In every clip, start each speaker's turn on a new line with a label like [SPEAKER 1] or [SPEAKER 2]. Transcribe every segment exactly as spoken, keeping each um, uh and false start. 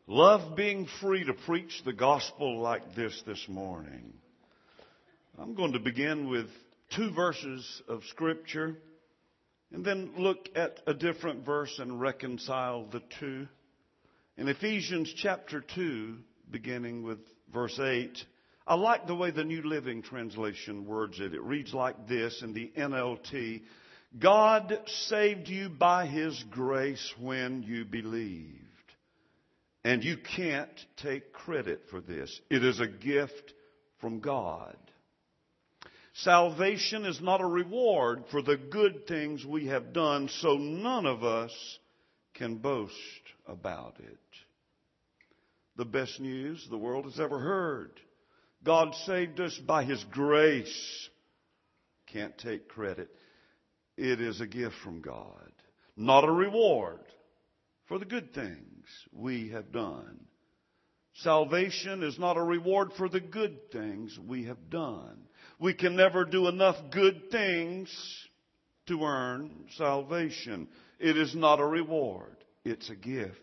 [SPEAKER 1] Love being free to preach the gospel like this this morning. I'm going to begin with two verses of Scripture and then look at a different verse and reconcile the two. In Ephesians chapter two, beginning with verse eight, I like the way the New Living Translation words it. It reads like this in the N L T. God saved you by His grace when you believed. And you can't take credit for this. It is a gift from God. Salvation is not a reward for the good things we have done, so none of us can boast about it. The best news the world has ever heard. God saved us by His grace. Can't take credit. It is a gift from God, not a reward for the good things we have done. Salvation is not a reward for the good things we have done. We can never do enough good things to earn salvation. It is not a reward. It's a gift.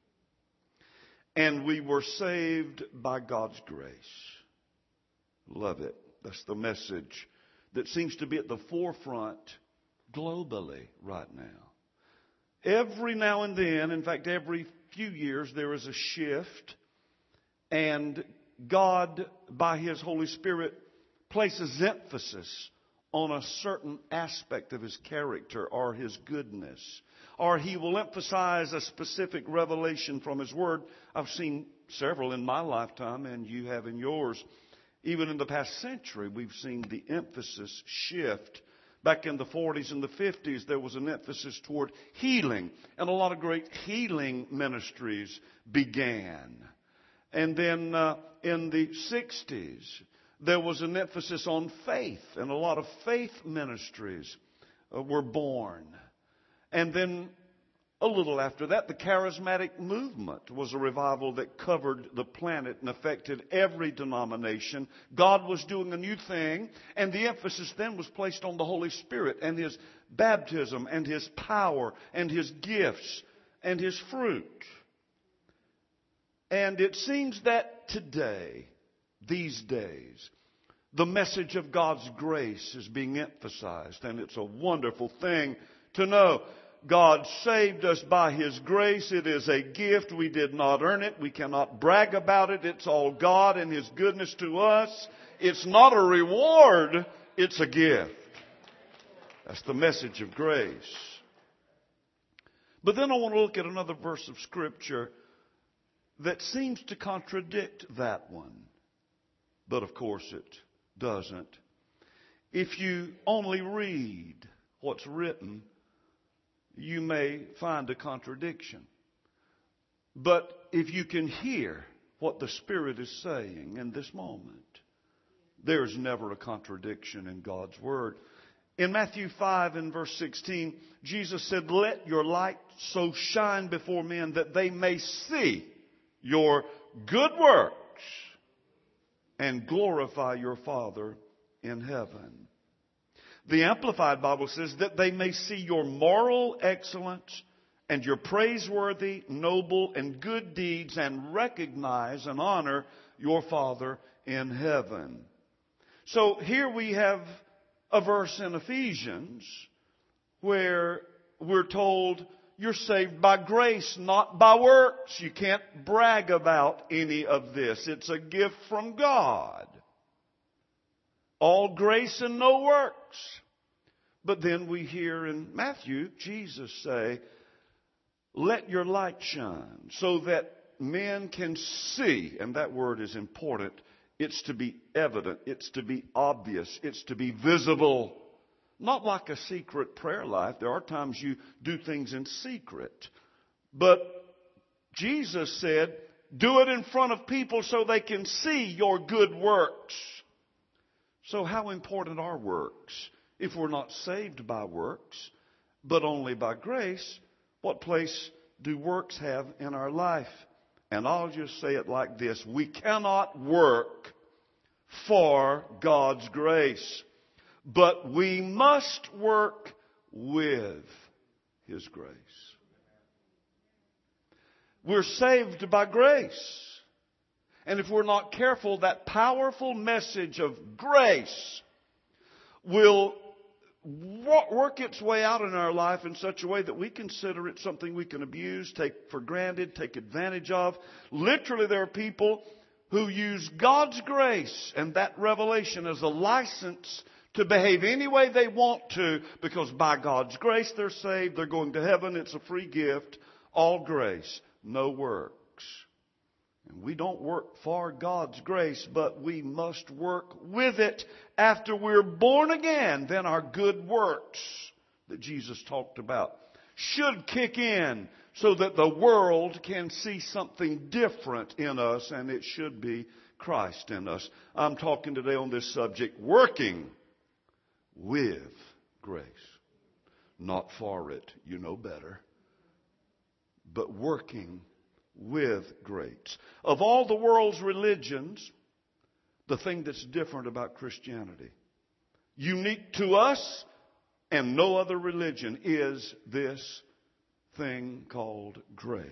[SPEAKER 1] And we were saved by God's grace. Love it. That's the message that seems to be at the forefront globally right now. Every now and then, in fact, every few years, there is a shift. And God, by His Holy Spirit, places emphasis on a certain aspect of His character or His goodness. Or He will emphasize a specific revelation from His Word. I've seen several in my lifetime, and you have in yours. Even in the past century, we've seen the emphasis shift. Back in the forties and the fifties, there was an emphasis toward healing. And a lot of great healing ministries began. And then uh, in the sixties, there was an emphasis on faith. And a lot of faith ministries uh, were born. And then a little after that, the charismatic movement was a revival that covered the planet and affected every denomination. God was doing a new thing, and the emphasis then was placed on the Holy Spirit and His baptism and His power and His gifts and His fruit. And it seems that today, these days, the message of God's grace is being emphasized, and it's a wonderful thing to know. God saved us by His grace. It is a gift. We did not earn it. We cannot brag about it. It's all God and His goodness to us. It's not a reward. It's a gift. That's the message of grace. But then I want to look at another verse of Scripture that seems to contradict that one. But of course it doesn't. If you only read what's written, you may find a contradiction. But if you can hear what the Spirit is saying in this moment, there's never a contradiction in God's Word. In Matthew five and verse sixteen, Jesus said, "Let your light so shine before men that they may see your good works and glorify your Father in heaven." The Amplified Bible says that they may see your moral excellence and your praiseworthy, noble, and good deeds and recognize and honor your Father in heaven. So here we have a verse in Ephesians where we're told you're saved by grace, not by works. You can't brag about any of this. It's a gift from God. All grace and no works. But then we hear in Matthew, Jesus say, "Let your light shine so that men can see." And that word is important. It's to be evident. It's to be obvious. It's to be visible. Not like a secret prayer life. There are times you do things in secret. But Jesus said, do it in front of people so they can see your good works. So how important are works? If we're not saved by works, but only by grace, what place do works have in our life? And I'll just say it like this. We cannot work for God's grace, but we must work with His grace. We're saved by grace. And if we're not careful, that powerful message of grace will work its way out in our life in such a way that we consider it something we can abuse, take for granted, take advantage of. Literally, there are people who use God's grace and that revelation as a license to behave any way they want to, because by God's grace they're saved, they're going to heaven, it's a free gift, all grace, no works. And we don't work for God's grace, but we must work with it after we're born again. Then our good works that Jesus talked about should kick in so that the world can see something different in us, and it should be Christ in us. I'm talking today on this subject, working with grace. Not for it, you know better, but working with grace. Of all the world's religions, the thing that's different about Christianity, unique to us and no other religion, is this thing called grace.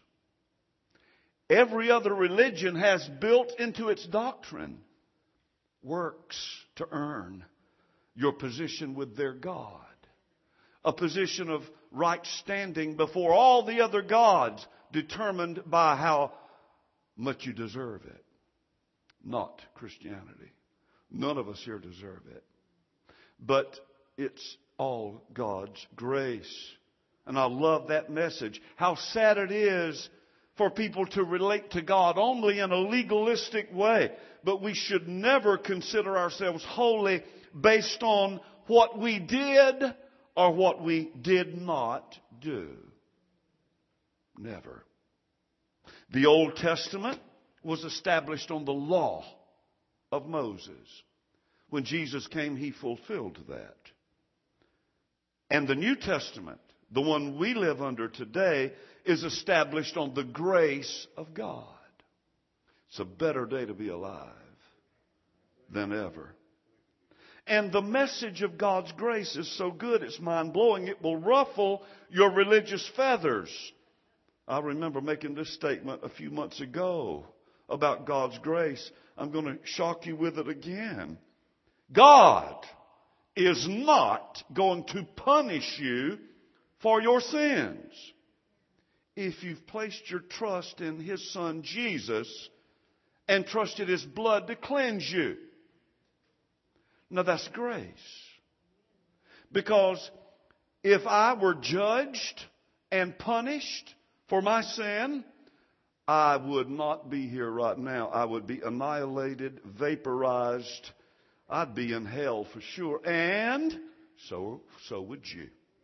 [SPEAKER 1] Every other religion has built into its doctrine works to earn your position with their God. A position of right standing before all the other gods, determined by how much you deserve it. Not Christianity. None of us here deserve it. But it's all God's grace. And I love that message. How sad it is for people to relate to God only in a legalistic way. But we should never consider ourselves holy based on what we did or what we did not do. Never. The Old Testament was established on the law of Moses. When Jesus came, He fulfilled that. And the New Testament, the one we live under today, is established on the grace of God. It's a better day to be alive than ever. And the message of God's grace is so good, it's mind-blowing. It will ruffle your religious feathers. I remember making this statement a few months ago about God's grace. I'm going to shock you with it again. God is not going to punish you for your sins if you've placed your trust in His Son Jesus and trusted His blood to cleanse you. Now that's grace. Because if I were judged and punished for my sin, I would not be here right now. I would be annihilated, vaporized. I'd be in hell for sure. And so, so would you.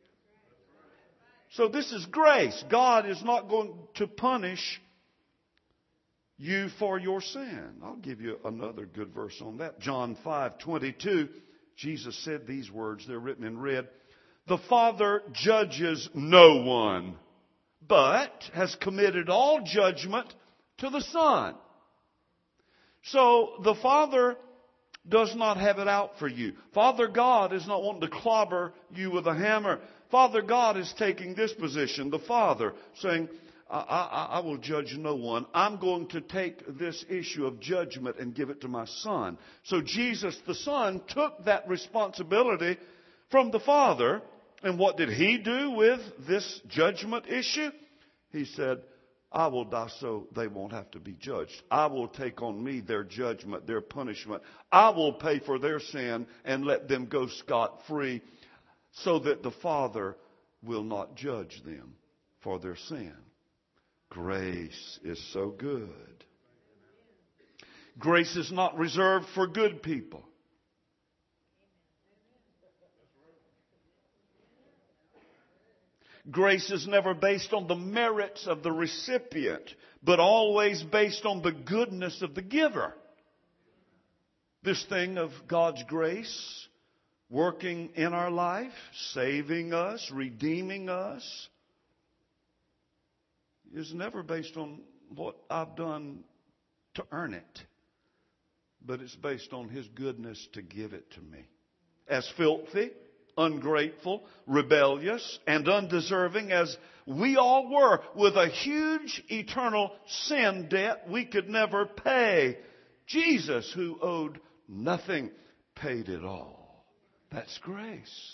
[SPEAKER 1] So this is grace. God is not going to punish you for your sin. I'll give you another good verse on that. John five twenty-two. Jesus said these words. They're written in red. The Father judges no one, but has committed all judgment to the Son. So the Father does not have it out for you. Father God is not wanting to clobber you with a hammer. Father God is taking this position. The Father saying, I, I, I will judge no one. I'm going to take this issue of judgment and give it to my Son. So Jesus, the Son, took that responsibility from the Father. And what did He do with this judgment issue? He said, I will die so they won't have to be judged. I will take on me their judgment, their punishment. I will pay for their sin and let them go scot-free so that the Father will not judge them for their sin. Grace is so good. Grace is not reserved for good people. Grace is never based on the merits of the recipient, but always based on the goodness of the giver. This thing of God's grace working in our life, saving us, redeeming us, is never based on what I've done to earn it, but it's based on His goodness to give it to me. As filthy, ungrateful, rebellious, and undeserving as we all were, with a huge eternal sin debt we could never pay. Jesus, who owed nothing, paid it all. That's grace.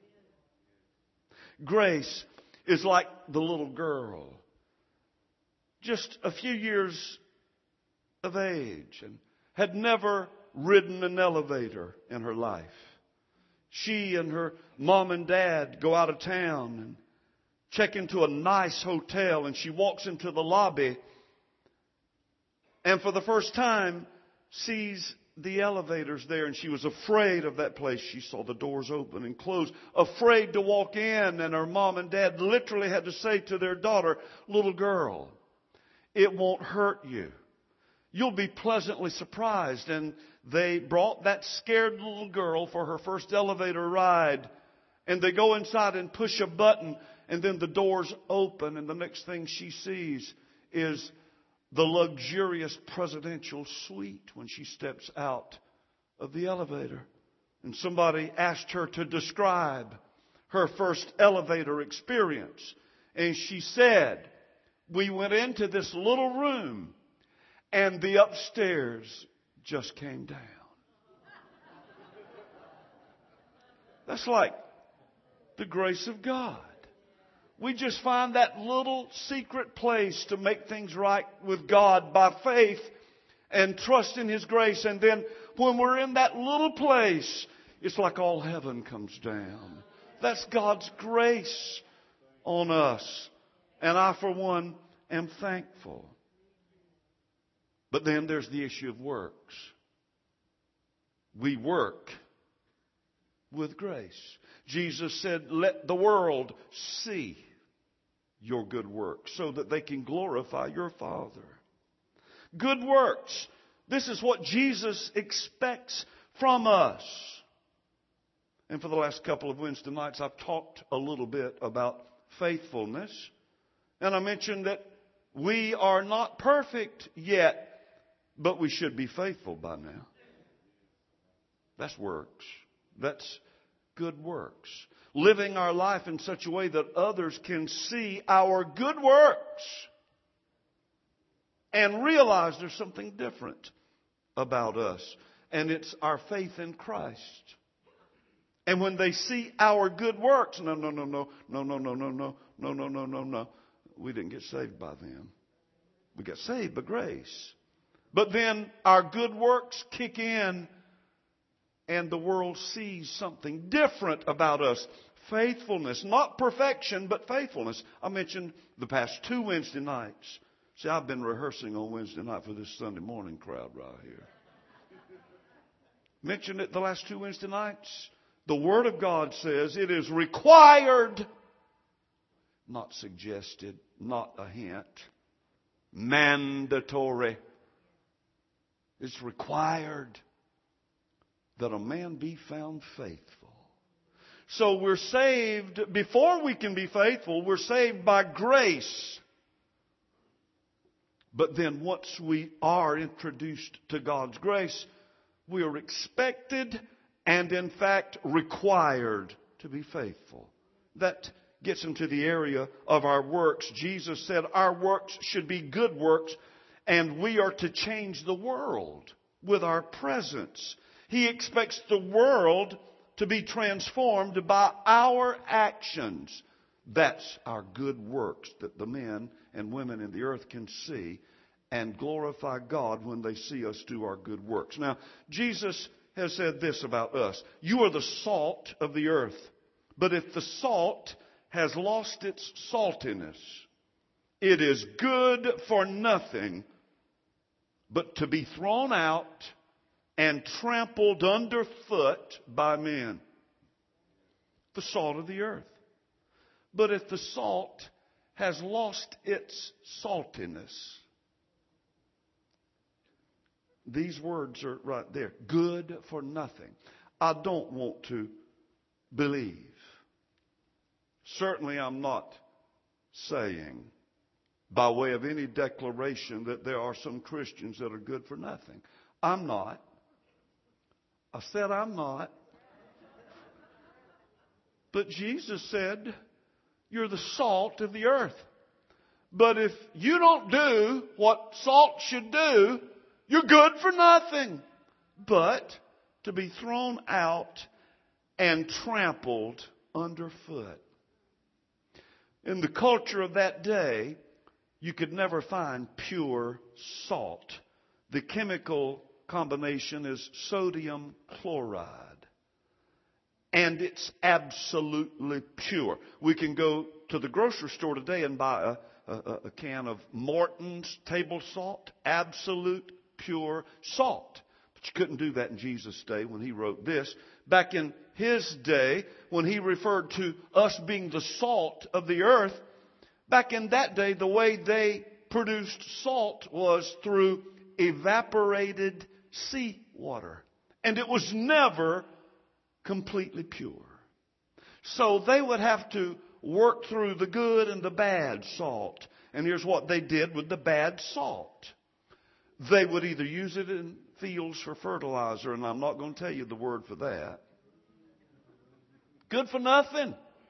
[SPEAKER 1] Grace is like the little girl, just a few years of age, and had never ridden an elevator in her life. She and her mom and dad go out of town and check into a nice hotel, and she walks into the lobby and for the first time sees the elevators there, and she was afraid of that place. She saw the doors open and close, afraid to walk in, and her mom and dad literally had to say to their daughter, "Little girl, it won't hurt you. You'll be pleasantly surprised." And they brought that scared little girl for her first elevator ride. And they go inside and push a button, and then the doors open, and the next thing she sees is the luxurious presidential suite when she steps out of the elevator. And somebody asked her to describe her first elevator experience. And she said, "We went into this little room, and the upstairs just came down." That's like the grace of God. We just find that little secret place to make things right with God by faith and trust in His grace. And then when we're in that little place, it's like all heaven comes down. That's God's grace on us. And I, for one, am thankful. But then there's the issue of works. We work with grace. Jesus said, "Let the world see your good works so that they can glorify your Father." Good works. This is what Jesus expects from us. And for the last couple of Wednesday nights, I've talked a little bit about faithfulness. And I mentioned that we are not perfect yet, but we should be faithful by now. That's works. That's good works. Living our life in such a way that others can see our good works and realize there's something different about us. And it's our faith in Christ. And when they see our good works, no, no, no, no, no, no, no, no, no, no, no, no, no, no. We didn't get saved by them. We got saved by grace. But then our good works kick in, and the world sees something different about us. Faithfulness. Not perfection, but faithfulness. I mentioned the past two Wednesday nights. See, I've been rehearsing on Wednesday night for this Sunday morning crowd right here. Mentioned it the last two Wednesday nights. The Word of God says it is required, not suggested, not a hint, mandatory. It's required that a man be found faithful. So we're saved before we can be faithful. We're saved by grace. But then once we are introduced to God's grace, we are expected and in fact required to be faithful. That gets into the area of our works. Jesus said our works should be good works, and we are to change the world with our presence. He expects the world to be transformed by our actions. That's our good works that the men and women in the earth can see and glorify God when they see us do our good works. Now, Jesus has said this about us. You are the salt of the earth. But if the salt has lost its saltiness, it is good for nothing but to be thrown out and trampled underfoot by men. The salt of the earth. But if the salt has lost its saltiness, these words are right there. Good for nothing. I don't want to believe. Certainly I'm not saying by way of any declaration that there are some Christians that are good for nothing. I'm not. I said I'm not. But Jesus said, you're the salt of the earth. But if you don't do what salt should do, you're good for nothing but to be thrown out and trampled underfoot. In the culture of that day, you could never find pure salt. The chemical combination is sodium chloride. And it's absolutely pure. We can go to the grocery store today and buy a, a, a can of Morton's table salt, absolute pure salt. But you couldn't do that in Jesus' day when he wrote this. Back in his day, when he referred to us being the salt of the earth, back in that day, the way they produced salt was through evaporated seawater. And it was never completely pure. So they would have to work through the good and the bad salt. And here's what they did with the bad salt. They would either use it in fields for fertilizer, and I'm not going to tell you the word for that. Good for nothing.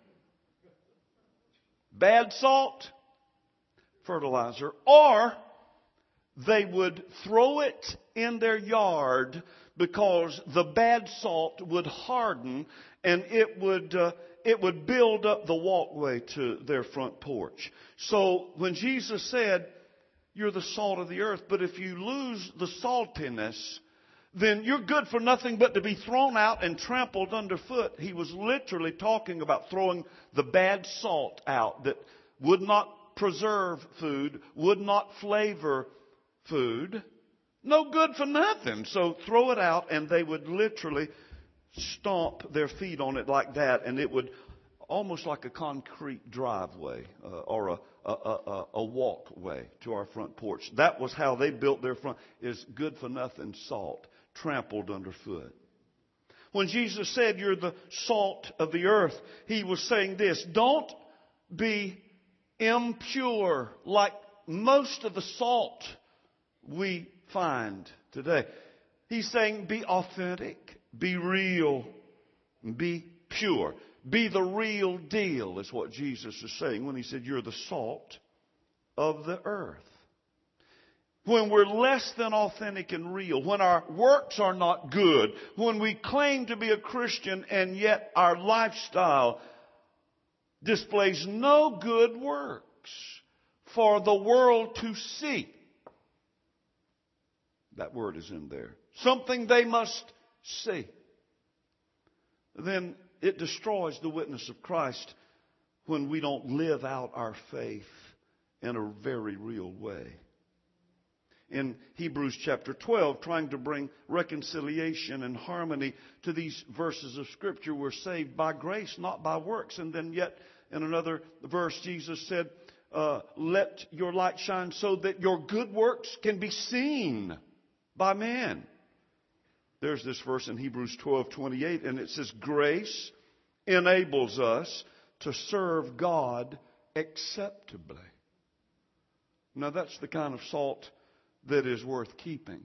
[SPEAKER 1] Bad salt, fertilizer. Or they would throw it in their yard because the bad salt would harden and it would uh, it would build up the walkway to their front porch. So when Jesus said, you're the salt of the earth, but if you lose the saltiness, then you're good for nothing but to be thrown out and trampled underfoot. He was literally talking about throwing the bad salt out that would not preserve food, would not flavor food. No good for nothing. So throw it out, and they would literally stomp their feet on it like that, and it would almost like a concrete driveway uh, or a, a, a, a walkway to our front porch. That was how they built their front, is good for nothing salt, trampled underfoot. When Jesus said, you're the salt of the earth, he was saying this: don't be impure like most of the salt we find today. He's saying be authentic, be real, be pure. Be the real deal is what Jesus is saying when he said you're the salt of the earth. When we're less than authentic and real, when our works are not good, when we claim to be a Christian and yet our lifestyle displays no good works for the world to see. That word is in there. Something they must see. Then it destroys the witness of Christ when we don't live out our faith in a very real way. In Hebrews chapter twelve, trying to bring reconciliation and harmony to these verses of Scripture, we're saved by grace, not by works. And then yet in another verse, Jesus said, uh, let your light shine so that your good works can be seen by men. There's this verse in Hebrews twelve twenty-eight, and it says, grace enables us to serve God acceptably. Now that's the kind of salt that is worth keeping,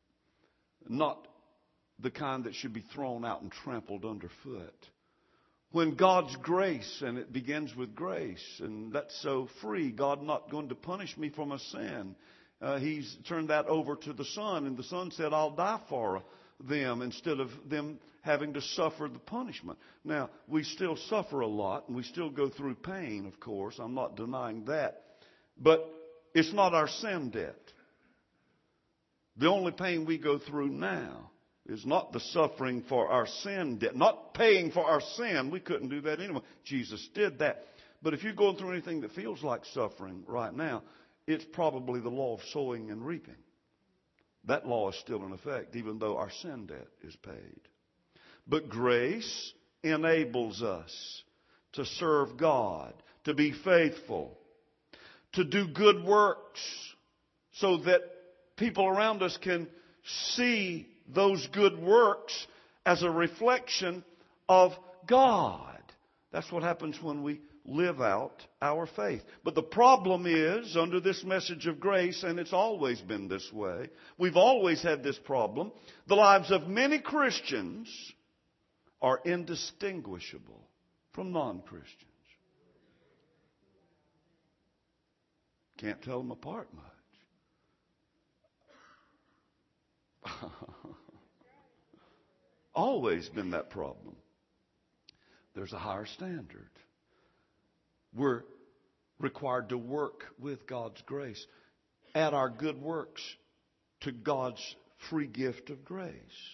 [SPEAKER 1] not the kind that should be thrown out and trampled underfoot. When God's grace, and it begins with grace, and that's so free, God not going to punish me for my sin. Uh, he's turned that over to the Son, and the Son said, I'll die for them instead of them having to suffer the punishment. Now, we still suffer a lot, and we still go through pain, of course. I'm not denying that. But it's not our sin debt. The only pain we go through now is not the suffering for our sin debt, not paying for our sin. We couldn't do that anyway. Jesus did that. But if you're going through anything that feels like suffering right now, it's probably the law of sowing and reaping. That law is still in effect, even though our sin debt is paid. But grace enables us to serve God, to be faithful, to do good works so that people around us can see those good works as a reflection of God. That's what happens when we live out our faith. But the problem is, under this message of grace, and it's always been this way, we've always had this problem, the lives of many Christians are indistinguishable from non-Christians. Can't tell them apart much. Always been that problem. There's a higher standard. We're required to work with God's grace. Add our good works to God's free gift of grace.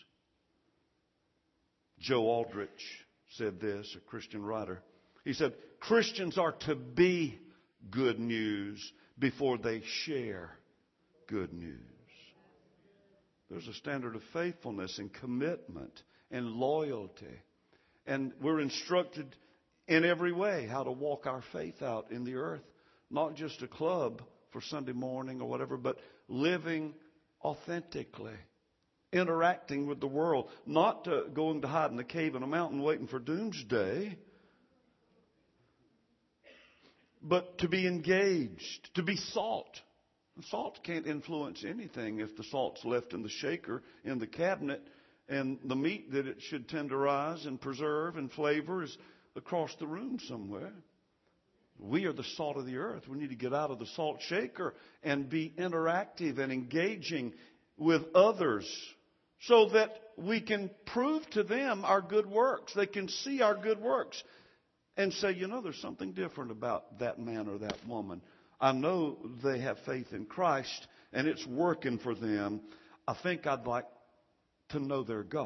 [SPEAKER 1] Joe Aldrich said this, a Christian writer. He said, Christians are to be good news before they share good news. There's a standard of faithfulness and commitment and loyalty. And we're instructed in every way how to walk our faith out in the earth. Not just a club for Sunday morning or whatever, but living authentically. Interacting with the world. Not to going to hide in a cave in a mountain waiting for doomsday. But to be engaged. To be salt. Salt can't influence anything if the salt's left in the shaker, in the cabinet, and the meat that it should tenderize and preserve and flavor is across the room somewhere. We are the salt of the earth. We need to get out of the salt shaker and be interactive and engaging with others so that we can prove to them our good works. They can see our good works and say, you know, there's something different about that man or that woman. I know they have faith in Christ and it's working for them. I think I'd like to know their God.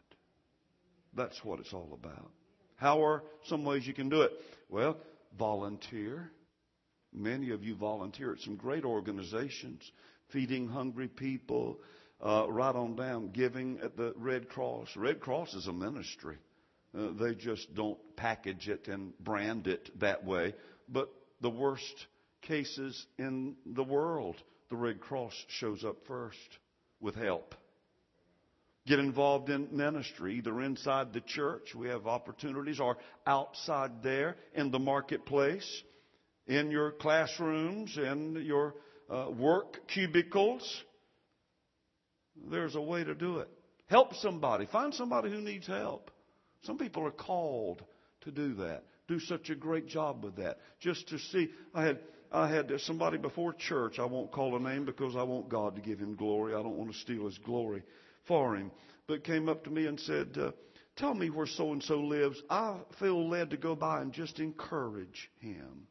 [SPEAKER 1] That's what it's all about. How are some ways you can do it? Well, volunteer. Many of you volunteer at some great organizations, feeding hungry people, uh, right on down, giving at the Red Cross. Red Cross is a ministry. Uh, they just don't package it and brand it that way. But the worst cases in the world, the Red Cross shows up first with help. Get involved in ministry, either inside the church, we have opportunities, or outside there in the marketplace, in your classrooms, in your uh, work cubicles. There's a way to do it. Help somebody. Find somebody who needs help. Some people are called to do that. Do such a great job with that. Just to see, I had I had somebody before church, I won't call a name because I want God to give him glory. I don't want to steal his glory for him. But came up to me and said, uh, tell me where so-and-so lives. I feel led to go by and just encourage him.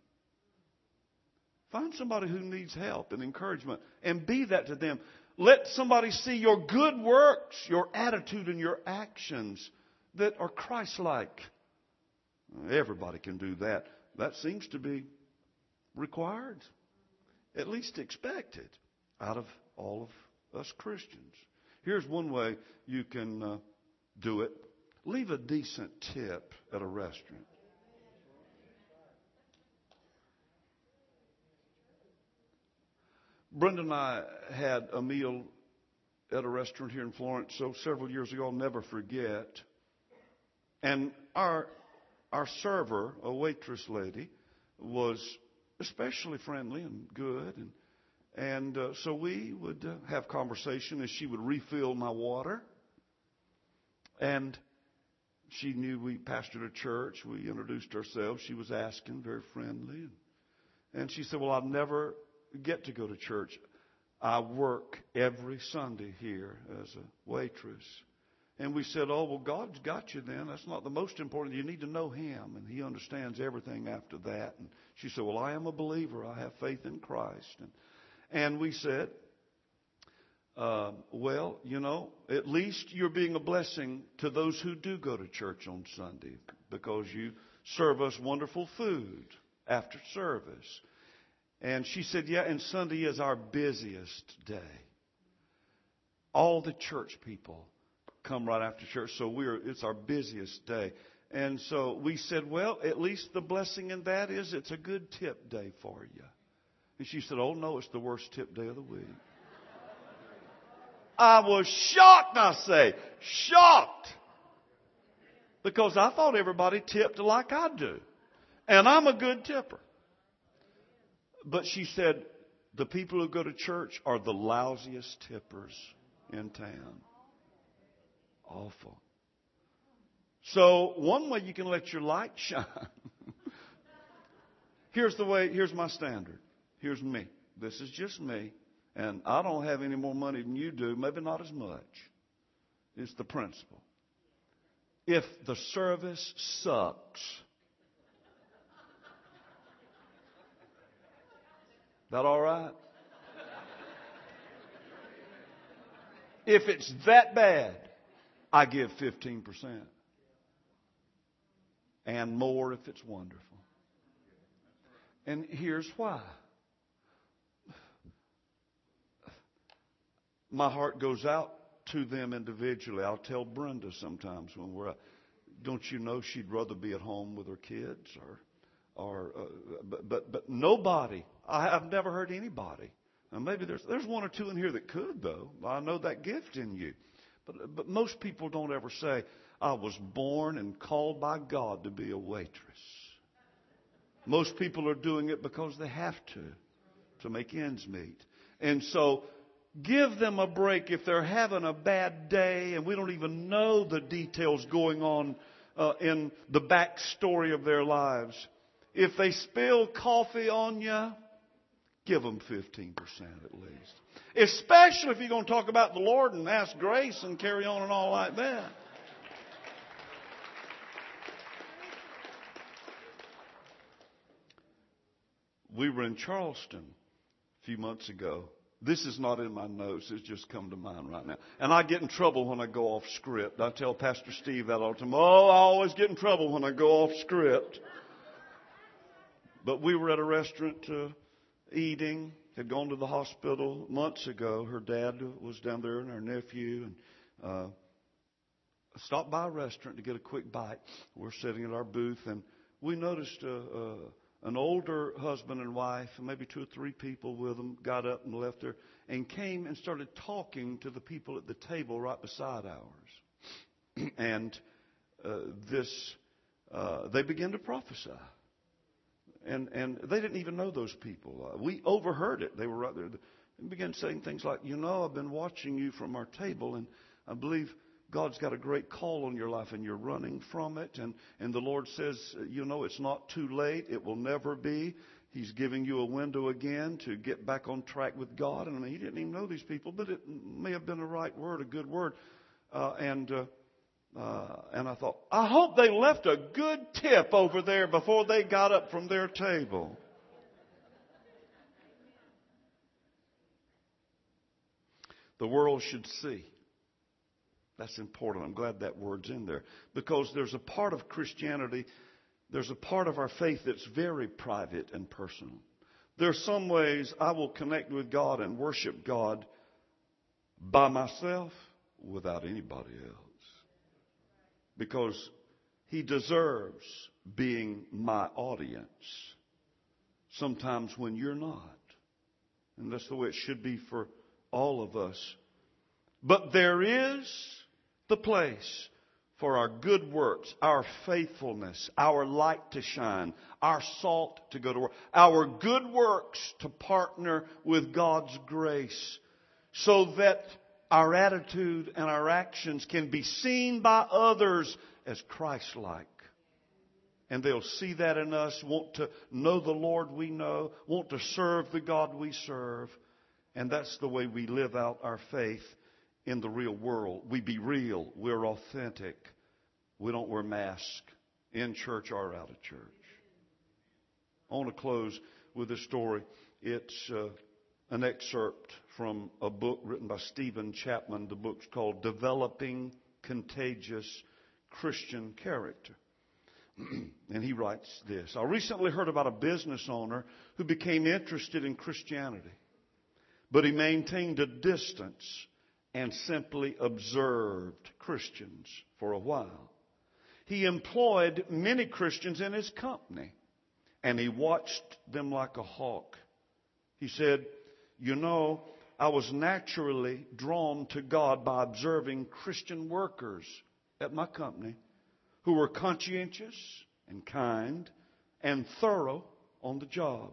[SPEAKER 1] Find somebody who needs help and encouragement and be that to them. Let somebody see your good works, your attitude and your actions that are Christ-like. Everybody can do that. That seems to be required, at least expected, out of all of us Christians. Here's one way you can uh, do it. Leave a decent tip at a restaurant. Brenda and I had a meal at a restaurant here in Florence, so several years ago, I'll never forget. And our our server, a waitress lady, was especially friendly and good. And, and uh, so we would uh, have conversation as she would refill my water. And she knew we pastored a church. We introduced ourselves. She was asking, very friendly. And she said, well, I'll never get to go to church. I work every Sunday here as a waitress. And we said, oh, well, God's got you then. That's not the most important. You need to know Him, and He understands everything after that. And she said, well, I am a believer. I have faith in Christ. And, and we said, uh, well, you know, at least you're being a blessing to those who do go to church on Sunday because you serve us wonderful food after service. And she said, yeah, and Sunday is our busiest day. All the church people come right after church, so we're it's our busiest day. And so we said, well, at least the blessing in that is it's a good tip day for you. And she said, oh, no, it's the worst tip day of the week. I was shocked, I say, shocked. Because I thought everybody tipped like I do. And I'm a good tipper. But she said, the people who go to church are the lousiest tippers in town. Awful. So one way you can let your light shine. Here's the way, here's my standard. Here's me. This is just me. And I don't have any more money than you do. Maybe not as much. It's the principle. If the service sucks, that all right? If it's that bad, I give fifteen percent. And more if it's wonderful. And here's why. My heart goes out to them individually. I'll tell Brenda sometimes when we're out, don't you know she'd rather be at home with her kids? Or, or uh, but, but but nobody, I, I've never heard anybody. Now maybe there's there's one or two in here that could, though. I know that gift in you. But but most people don't ever say, I was born and called by God to be a waitress. Most people are doing it because they have to, to make ends meet. And so give them a break if they're having a bad day and we don't even know the details going on uh, in the backstory of their lives. If they spill coffee on you, give them fifteen percent at least. Especially if you're going to talk about the Lord and ask grace and carry on and all like that. We were in Charleston a few months ago. This is not in my notes. It's just come to mind right now. And I get in trouble when I go off script. I tell Pastor Steve that all the time. Oh, I always get in trouble when I go off script. But we were at a restaurant uh, eating. Had gone to the hospital months ago. Her dad was down there and her nephew. And uh, stopped by a restaurant to get a quick bite. We're sitting at our booth and we noticed a... a An older husband and wife, maybe two or three people with them, got up and left there and came and started talking to the people at the table right beside ours. and uh, this, uh, they began to prophesy. And and they didn't even know those people. Uh, we overheard it. They were right there. They began saying things like, you know, I've been watching you from our table and I believe God's got a great call on your life and you're running from it. And, and the Lord says, you know, it's not too late. It will never be. He's giving you a window again to get back on track with God. And I mean, he didn't even know these people, but it may have been a right word, a good word. Uh, and uh, uh, and I thought, I hope they left a good tip over there before they got up from their table. The world should see. That's important. I'm glad that word's in there. Because there's a part of Christianity, there's a part of our faith that's very private and personal. There's some ways I will connect with God and worship God by myself without anybody else. Because He deserves being my audience. Sometimes when you're not. And that's the way it should be for all of us. But there is the place for our good works, our faithfulness, our light to shine, our salt to go to work, our good works to partner with God's grace so that our attitude and our actions can be seen by others as Christ-like. And they'll see that in us, want to know the Lord we know, want to serve the God we serve. And that's the way we live out our faith in the real world. We be real. We're authentic. We don't wear masks in church or out of church. I want to close with this story. It's uh, an excerpt from a book written by Stephen Chapman. The book's called Developing Contagious Christian Character. And he writes this. I recently heard about a business owner who became interested in Christianity, but he maintained a distance and simply observed Christians for a while. He employed many Christians in his company, and he watched them like a hawk. He said, you know, I was naturally drawn to God by observing Christian workers at my company who were conscientious and kind and thorough on the job.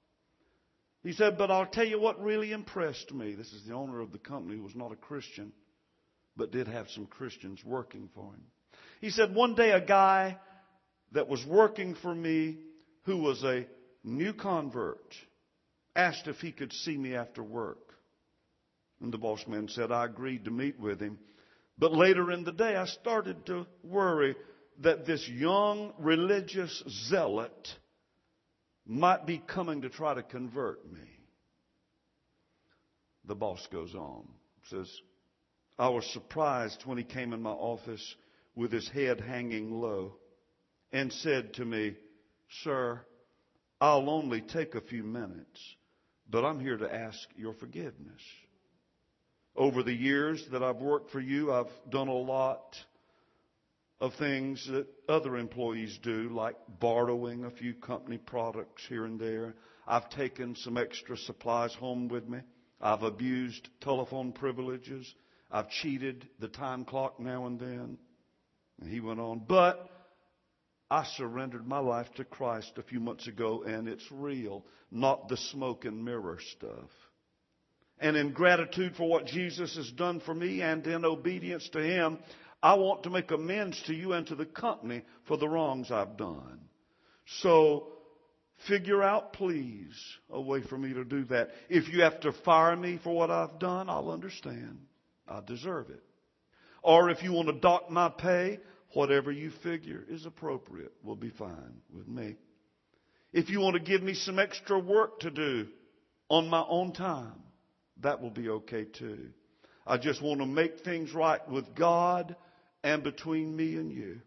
[SPEAKER 1] He said, but I'll tell you what really impressed me. This is the owner of the company who was not a Christian, but did have some Christians working for him. He said, one day a guy that was working for me who was a new convert asked if he could see me after work. And the boss man said I agreed to meet with him. But later in the day I started to worry that this young religious zealot might be coming to try to convert me. The boss goes on, says, I was surprised when he came in my office with his head hanging low and said to me, sir, I'll only take a few minutes, but I'm here to ask your forgiveness. Over the years that I've worked for you, I've done a lot of things that other employees do, like borrowing a few company products here and there. I've taken some extra supplies home with me. I've abused telephone privileges. I've cheated the time clock now and then. And he went on, but I surrendered my life to Christ a few months ago, and it's real, not the smoke and mirror stuff. And in gratitude for what Jesus has done for me and in obedience to Him, I want to make amends to you and to the company for the wrongs I've done. So figure out, please, a way for me to do that. If you have to fire me for what I've done, I'll understand. I deserve it. Or if you want to dock my pay, whatever you figure is appropriate will be fine with me. If you want to give me some extra work to do on my own time, that will be okay too. I just want to make things right with God and between me and you.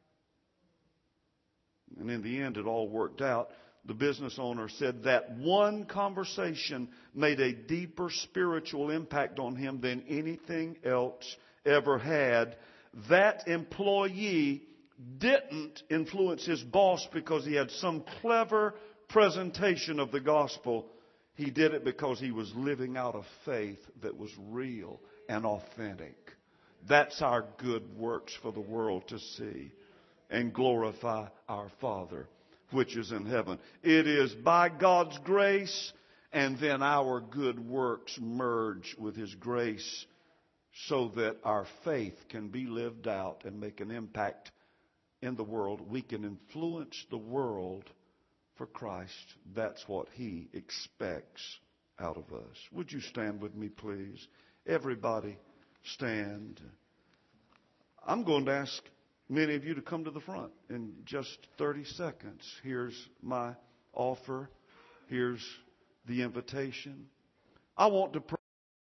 [SPEAKER 1] And in the end, it all worked out. The business owner said that one conversation made a deeper spiritual impact on him than anything else ever had. That employee didn't influence his boss because he had some clever presentation of the gospel. He did it because he was living out a faith that was real and authentic. That's our good works for the world to see and glorify our Father which is in heaven. It is by God's grace, and then our good works merge with His grace so that our faith can be lived out and make an impact in the world. We can influence the world for Christ. That's what He expects out of us. Would you stand with me, please? Everybody stand. I'm going to ask many of you to come to the front in just thirty seconds. Here's my offer. Here's the invitation. I want to pray.